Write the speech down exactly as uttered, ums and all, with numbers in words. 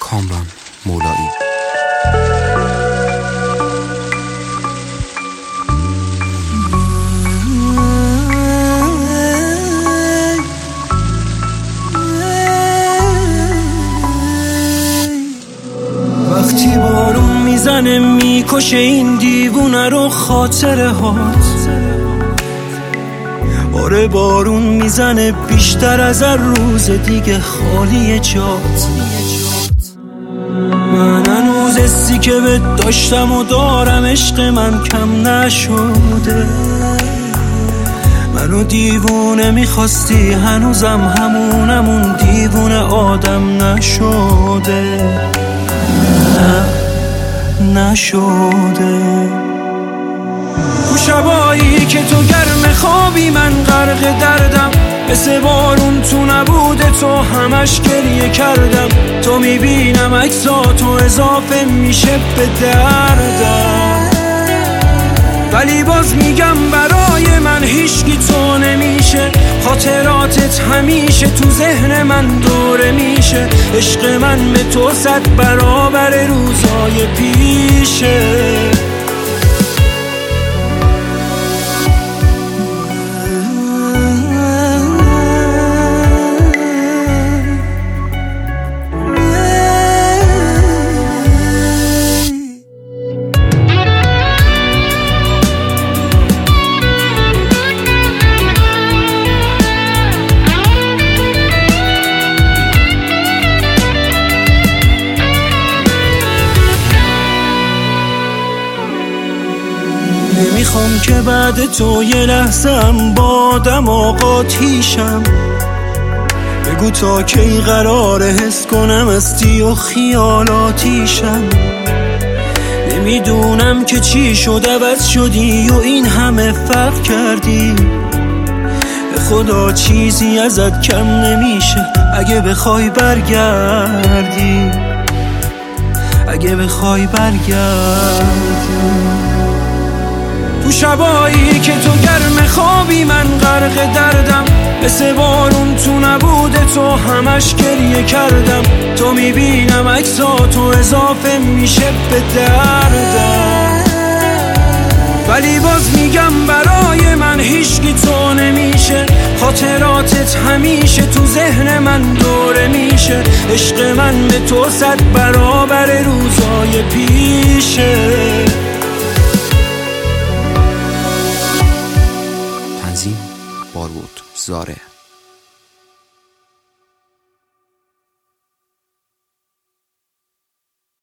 کامران مولایی. وقتی بارون میزنه میکشه این دیوونه رو خاطره هات، آره بارون میزنه بیشتر از هر روز دیگه خالی جات. من هنوز حسی که بهت داشتم و دارم عشق من کم نشده، منو دیوونه میخواستی هنوزم همونمون دیوونه آدم نشده، نه نشده. تو شبایی که تو گرم خوابی من غرق دردم، مثل بارون تو نبوده تو همش گریه کردم. تو میبینم عکساتو اضافه میشه به دردم، ولی باز میگم برای من هیچکی تو نمیشه. خاطراتت همیشه تو ذهن من دوره میشه. عشق من به تو صد برابر روزای پیشه. نمیخوام که بعد تو یه لحظه‌ام بادم آقاتیشم. بگو تا کی قراره حس کنم استی و خیالاتیشم. نمیدونم که چی شد عوض شدی و این همه فرق کردی. به خدا چیزی ازت کم نمیشه اگه بخوای برگردی، اگه بخوای برگردی. تو شبایی که تو گرم خوابی من غرق دردم، مثل بارون تو نبوده تو همش گریه کردم. تو میبینم عکساتو اضافه میشه به دردم، ولی باز میگم برای من هیچکی تو نمیشه. خاطراتت همیشه تو ذهن من دوره میشه. عشق من به تو صد برابر روزای پیشه. تنظیم بارود زاره.